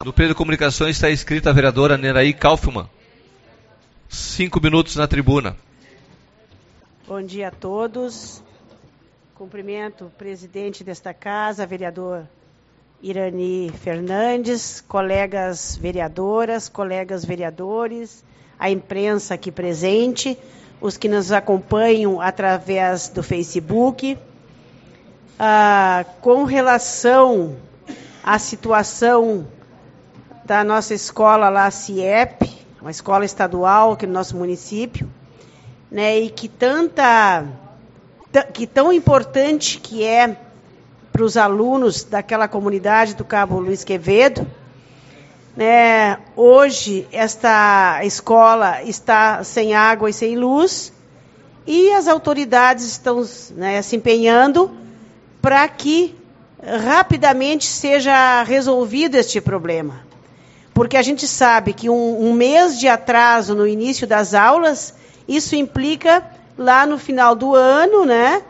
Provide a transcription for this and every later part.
No período de comunicações está inscrita a vereadora Neraí Kaufmann. 5 minutos na tribuna. Bom dia a todos. Cumprimento o presidente desta casa, vereador Irani Fernandes, colegas vereadoras, colegas vereadores, a imprensa aqui presente, os que nos acompanham através do Facebook. Com relação à situação da nossa escola lá, CIEP, uma escola estadual aqui no nosso município, né, e que tão importante que é para os alunos daquela comunidade do Cabo Luiz Quevedo, né, hoje esta escola está sem água e sem luz, e as autoridades estão, né, se empenhando para que rapidamente seja resolvido este problema. Porque a gente sabe que um mês de atraso no início das aulas, isso implica lá no final do ano, né,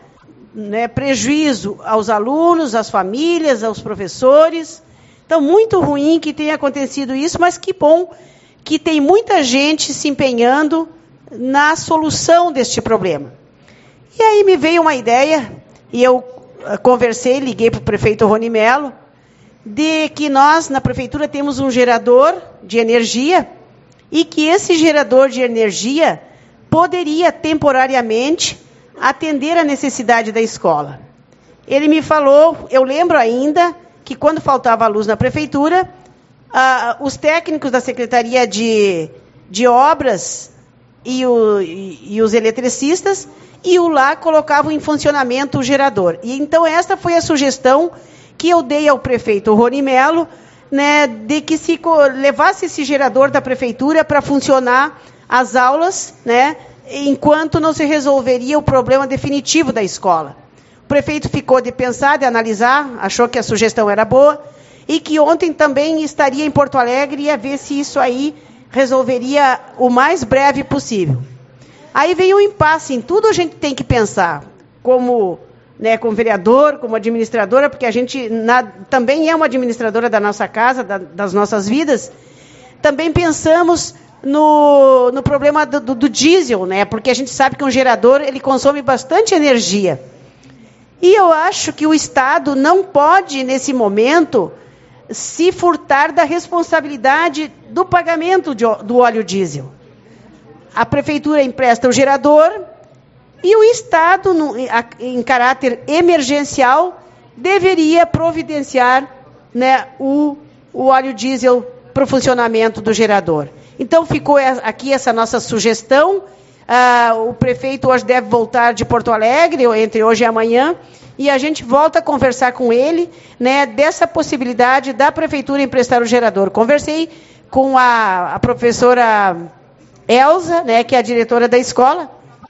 prejuízo aos alunos, às famílias, aos professores. Então, muito ruim que tenha acontecido isso, mas que bom que tem muita gente se empenhando na solução deste problema. E aí me veio uma ideia, e eu conversei, liguei para o prefeito Rony Melo, de que nós, na prefeitura, temos um gerador de energia e que esse gerador de energia poderia, temporariamente, atender a necessidade da escola. Ele me falou, eu lembro ainda, que quando faltava luz na prefeitura, os técnicos da Secretaria de Obras e os eletricistas iam lá, colocavam em funcionamento o gerador. E então esta foi a sugestão que eu dei ao prefeito Rony Melo, né, de que se levasse esse gerador da prefeitura para funcionar as aulas, né, enquanto não se resolveria o problema definitivo da escola. O prefeito ficou de pensar, de analisar, achou que a sugestão era boa, e que ontem também estaria em Porto Alegre e ia ver se isso aí resolveria o mais breve possível. Aí veio um impasse, em tudo a gente tem que pensar, como vereador, como administradora, porque a gente também é uma administradora da nossa casa, das nossas vidas. Também pensamos no problema do diesel, né? Porque a gente sabe que um gerador ele consome bastante energia. E eu acho que o Estado não pode, nesse momento, se furtar da responsabilidade do pagamento do óleo diesel. A prefeitura empresta o gerador e o Estado, em caráter emergencial, deveria providenciar, né, o óleo diesel para o funcionamento do gerador. Então, ficou aqui essa nossa sugestão. O prefeito hoje deve voltar de Porto Alegre, entre hoje e amanhã, e a gente volta a conversar com ele, né, dessa possibilidade da prefeitura emprestar o gerador. Conversei com a professora Elza, né, que é a diretora da escola,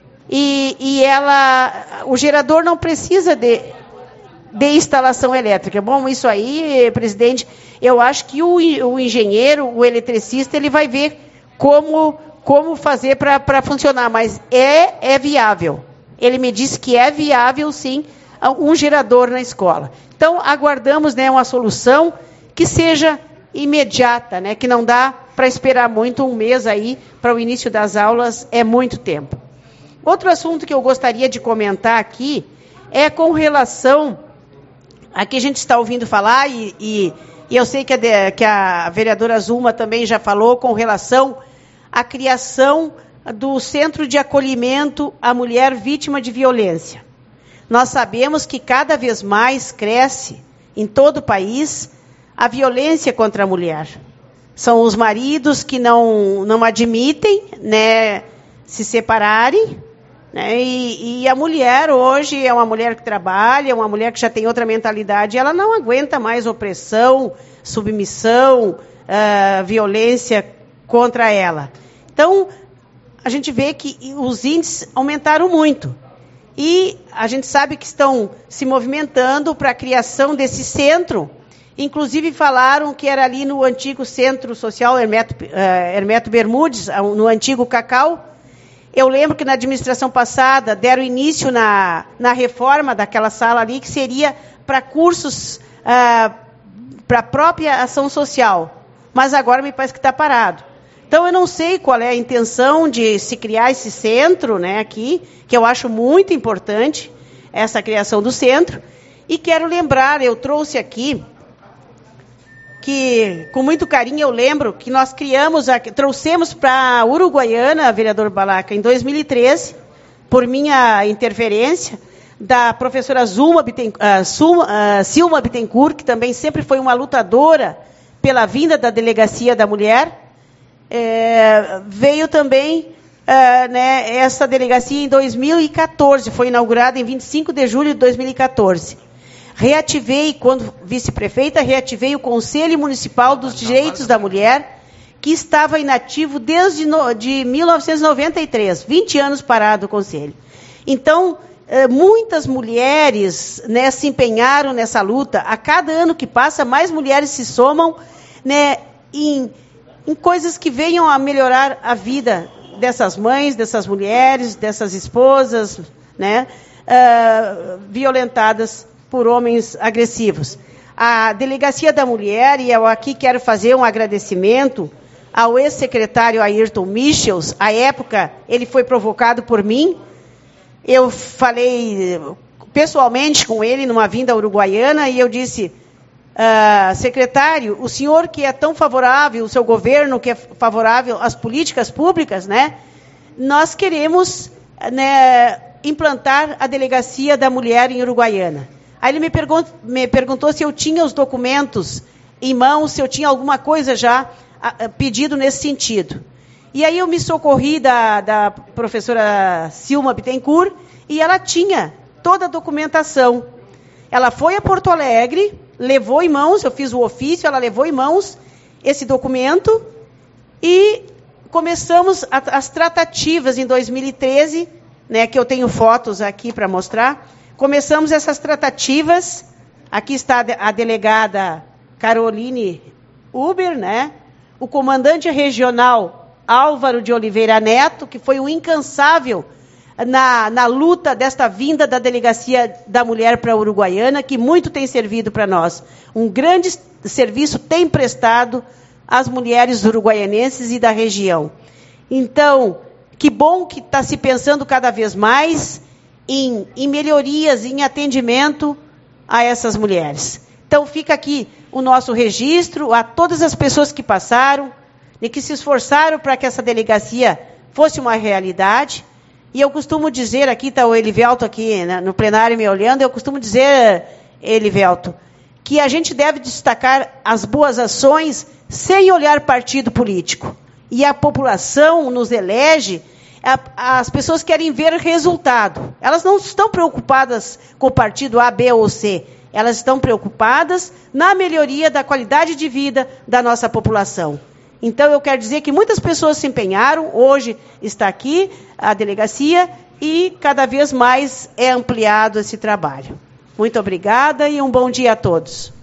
e o gerador não precisa de instalação elétrica. Bom, isso aí, presidente, eu acho que o engenheiro, o eletricista, ele vai ver como fazer para funcionar, mas é viável. Ele me disse que é viável, sim, um gerador na escola. Então, aguardamos, né, uma solução que seja imediata, né, que não dá para esperar muito, um mês aí para o início das aulas, é muito tempo. Outro assunto que eu gostaria de comentar aqui é com relação a que a gente está ouvindo falar, e eu sei que a vereadora Zulma também já falou, com relação à criação do Centro de Acolhimento à Mulher Vítima de Violência. Nós sabemos que cada vez mais cresce, em todo o país, a violência contra a mulher. São os maridos que não admitem, né, se separarem, né, e a mulher hoje é uma mulher que trabalha, é uma mulher que já tem outra mentalidade, ela não aguenta mais opressão, submissão, violência contra ela. Então, a gente vê que os índices aumentaram muito. E a gente sabe que estão se movimentando para a criação desse centro. Inclusive falaram que era ali no antigo Centro Social Hermeto Bermudes, no antigo Cacau. Eu lembro que na administração passada deram início na reforma daquela sala ali, que seria para cursos, para a própria ação social. mas agora me parece que está parado. Então, eu não sei qual é a intenção de se criar esse centro, né, aqui, que eu acho muito importante, essa criação do centro. E quero lembrar, eu trouxe aqui, que com muito carinho eu lembro que nós trouxemos para Uruguaiana, vereador Balaca, em 2013, por minha interferência, da professora Silma Bittencourt, que também sempre foi uma lutadora pela vinda da Delegacia da Mulher. Veio também essa delegacia em 2014, foi inaugurada em 25 de julho de 2014. Reativei, quando vice-prefeita, reativei o Conselho Municipal dos Direitos da Mulher, que estava inativo desde de 1993, 20 anos parado o Conselho. Então, muitas mulheres, né, se empenharam nessa luta. A cada ano que passa, mais mulheres se somam, né, em coisas que venham a melhorar a vida dessas mães, dessas mulheres, dessas esposas, né, violentadas por homens agressivos. A Delegacia da Mulher, e eu aqui quero fazer um agradecimento ao ex-secretário Ayrton Michels. À época, ele foi provocado por mim. Eu falei pessoalmente com ele numa vinda uruguaiana e eu disse: secretário, o senhor que é tão favorável, o seu governo que é favorável às políticas públicas, né, nós queremos, né, implantar a Delegacia da Mulher em Uruguaiana. Aí ele me perguntou se eu tinha os documentos em mãos, se eu tinha alguma coisa já pedido nesse sentido. E aí eu me socorri da professora Silma Bittencourt e ela tinha toda a documentação. Ela foi a Porto Alegre, levou em mãos, eu fiz o ofício, ela levou em mãos esse documento e começamos as tratativas em 2013, né, que eu tenho fotos aqui para mostrar. Começamos essas tratativas. Aqui está a delegada Caroline Uber, né? O comandante regional Álvaro de Oliveira Neto, que foi um incansável na luta desta vinda da Delegacia da Mulher para a Uruguaiana, que muito tem servido para nós. Um grande serviço tem prestado às mulheres uruguaianenses e da região. Então, que bom que está se pensando cada vez mais em melhorias, em atendimento a essas mulheres. Então, fica aqui o nosso registro a todas as pessoas que passaram e que se esforçaram para que essa delegacia fosse uma realidade. E eu costumo dizer, aqui está o Elivelto aqui, né, no plenário me olhando, eu costumo dizer, Elivelto, que a gente deve destacar as boas ações sem olhar partido político. E a população nos elege. As pessoas querem ver resultado. Elas não estão preocupadas com o partido A, B ou C. Elas estão preocupadas na melhoria da qualidade de vida da nossa população. Então, eu quero dizer que muitas pessoas se empenharam. Hoje está aqui a delegacia e cada vez mais é ampliado esse trabalho. Muito obrigada e um bom dia a todos.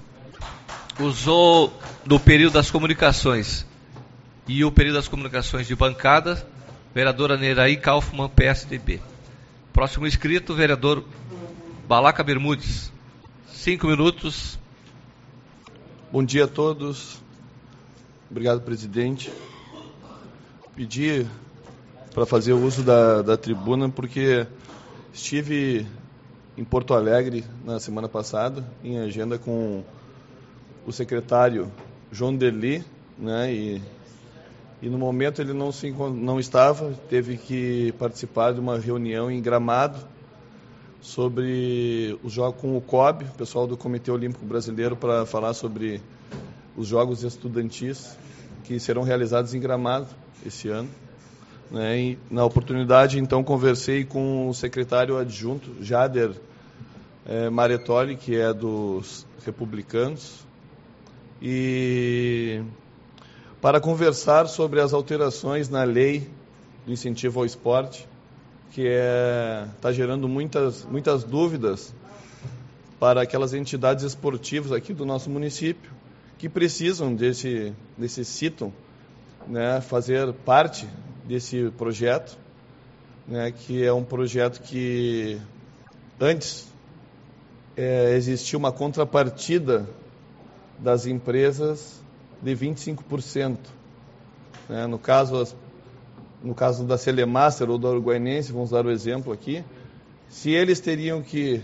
Usou do período das comunicações e o período das comunicações de bancada, vereadora Neraí Kaufmann, PSDB. Próximo inscrito, vereador Balaca Bermudes. 5 minutos. Bom dia a todos. Obrigado, presidente. Pedi para fazer o uso da tribuna porque estive em Porto Alegre na semana passada, em agenda com o secretário João Derli, né, e no momento ele não estava, teve que participar de uma reunião em Gramado sobre os jogos com o COB, o pessoal do Comitê Olímpico Brasileiro, para falar sobre os Jogos Estudantis que serão realizados em Gramado esse ano. Né? E, na oportunidade, então, conversei com o secretário adjunto, Jader Maretoli, que é dos republicanos, e para conversar sobre as alterações na lei do incentivo ao esporte, que está gerando muitas dúvidas para aquelas entidades esportivas aqui do nosso município, que necessitam, né, fazer parte desse projeto, né, que é um projeto que antes existia uma contrapartida das empresas de 25%. Né? No caso da Celemaster ou da Uruguaiense, vamos dar o exemplo aqui, se eles teriam que,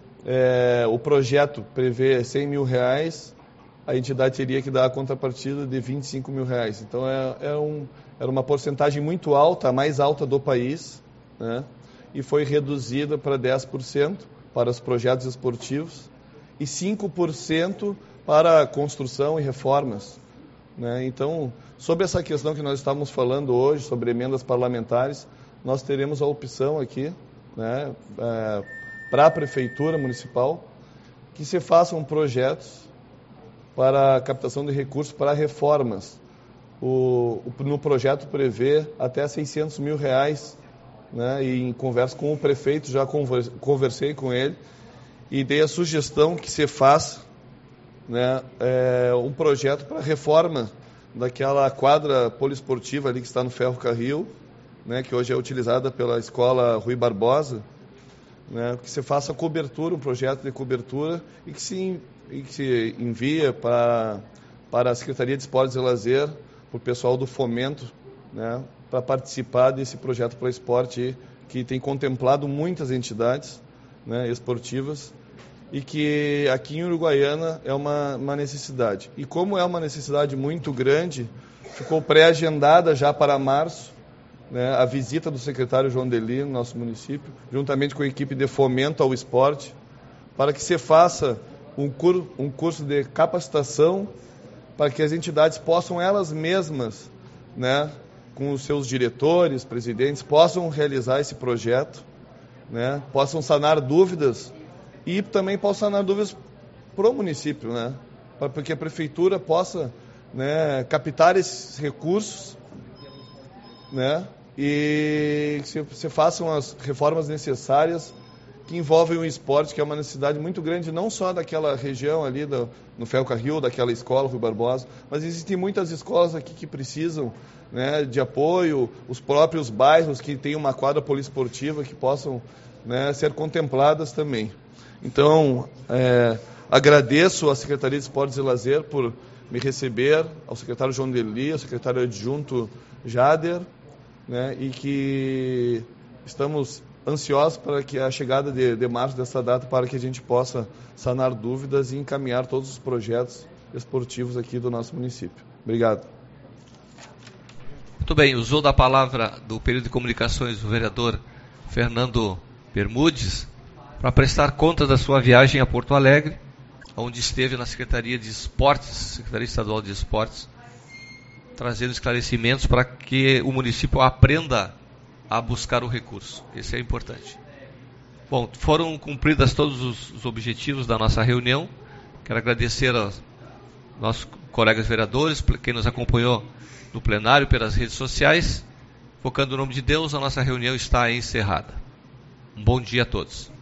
o projeto prevê R$100 mil, a entidade teria que dar a contrapartida de R$25 mil. Então, era uma porcentagem muito alta, a mais alta do país, né? E foi reduzida para 10% para os projetos esportivos e 5% para construção e reformas. Né? Então, sobre essa questão que nós estamos falando hoje, sobre emendas parlamentares, nós teremos a opção aqui, né, para a Prefeitura Municipal, que se façam projetos para a captação de recursos para reformas. No projeto prevê até R$600 mil, né, e em conversa com o prefeito, já conversei com ele e dei a sugestão que se faça, né, um projeto para reforma daquela quadra poliesportiva ali que está no Ferrocarril, né, que hoje é utilizada pela Escola Rui Barbosa, né, que se faça cobertura, um projeto de cobertura e que se envia para a Secretaria de Esportes e Lazer, para o pessoal do Fomento, né, para participar desse projeto para o esporte que tem contemplado muitas entidades, né, esportivas, e que aqui em Uruguaiana é uma necessidade. E como é uma necessidade muito grande, ficou pré-agendada já para março, né, a visita do secretário João Deli no nosso município, juntamente com a equipe de fomento ao esporte, para que se faça um curso de capacitação para que as entidades possam elas mesmas, né, com os seus diretores, presidentes, possam realizar esse projeto, né, possam sanar dúvidas e também possam sanar dúvidas para o município, né, para que a prefeitura possa, né, captar esses recursos, né, e se façam as reformas necessárias que envolvem o esporte, que é uma necessidade muito grande, não só daquela região ali no Ferrocarril, daquela escola, Rui Barbosa, mas existem muitas escolas aqui que precisam, né, de apoio, os próprios bairros que têm uma quadra poliesportiva que possam, né, ser contempladas também. Então, agradeço à Secretaria de Esportes e Lazer por me receber, ao secretário João Deli, ao secretário adjunto Jader, né, e que estamos ansiosos para que a chegada de março dessa data, para que a gente possa sanar dúvidas e encaminhar todos os projetos esportivos aqui do nosso município. Obrigado. Muito bem, usou da palavra do período de comunicações o vereador Fernando Bermudes para prestar conta da sua viagem a Porto Alegre, onde esteve na Secretaria de Esportes, Secretaria Estadual de Esportes, trazendo esclarecimentos para que o município aprenda a buscar o recurso. Esse é importante. Bom, foram cumpridas todos os objetivos da nossa reunião. Quero agradecer aos nossos colegas vereadores, quem nos acompanhou no plenário, pelas redes sociais. Focando no nome de Deus, a nossa reunião está encerrada. Um bom dia a todos.